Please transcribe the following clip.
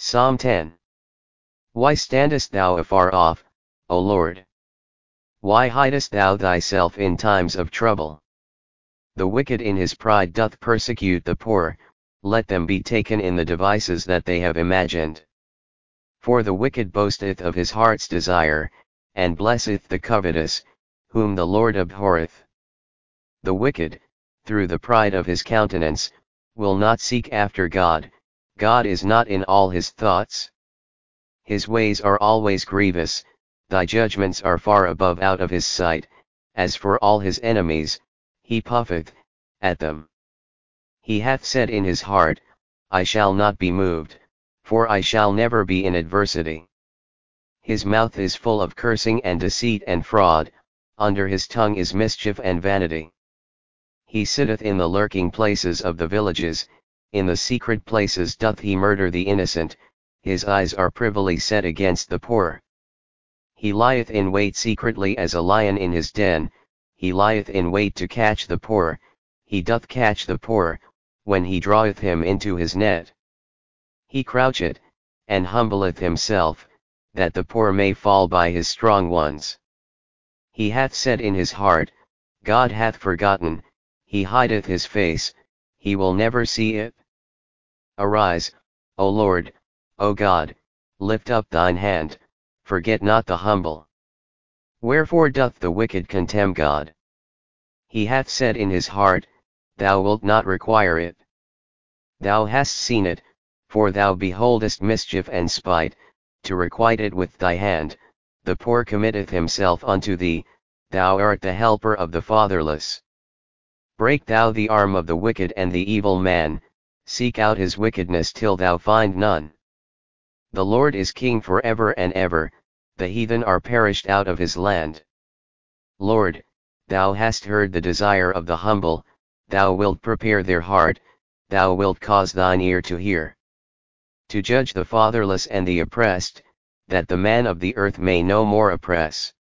Psalm 10. Why standest thou afar off, O Lord? Why hidest thou thyself in times of trouble? The wicked in his pride doth persecute the poor, let them be taken in the devices that they have imagined. For the wicked boasteth of his heart's desire, and blesseth the covetous, whom the Lord abhorreth. The wicked, through the pride of his countenance, will not seek after God. God is not in all his thoughts. His ways are always grievous, thy judgments are far above out of his sight. As for all his enemies, he puffeth at them. He hath said in his heart, I shall not be moved, for I shall never be in adversity. His mouth is full of cursing and deceit and fraud, under his tongue is mischief and vanity. He sitteth in the lurking places of the villages, in the secret places doth he murder the innocent, his eyes are privily set against the poor. He lieth in wait secretly as a lion in his den, he lieth in wait to catch the poor, he doth catch the poor, when he draweth him into his net. He croucheth, and humbleth himself, that the poor may fall by his strong ones. He hath said in his heart, God hath forgotten, he hideth his face, he will never see it. Arise, O Lord, O God, lift up thine hand, forget not the humble. Wherefore doth the wicked contemn God? He hath said in his heart, Thou wilt not require it. Thou hast seen it, for thou beholdest mischief and spite, to requite it with thy hand. The poor committeth himself unto thee, thou art the helper of the fatherless. Break thou the arm of the wicked and the evil man, seek out his wickedness till thou find none. The Lord is king for ever and ever, the heathen are perished out of his land. Lord, thou hast heard the desire of the humble, thou wilt prepare their heart, thou wilt cause thine ear to hear. To judge the fatherless and the oppressed, that the man of the earth may no more oppress.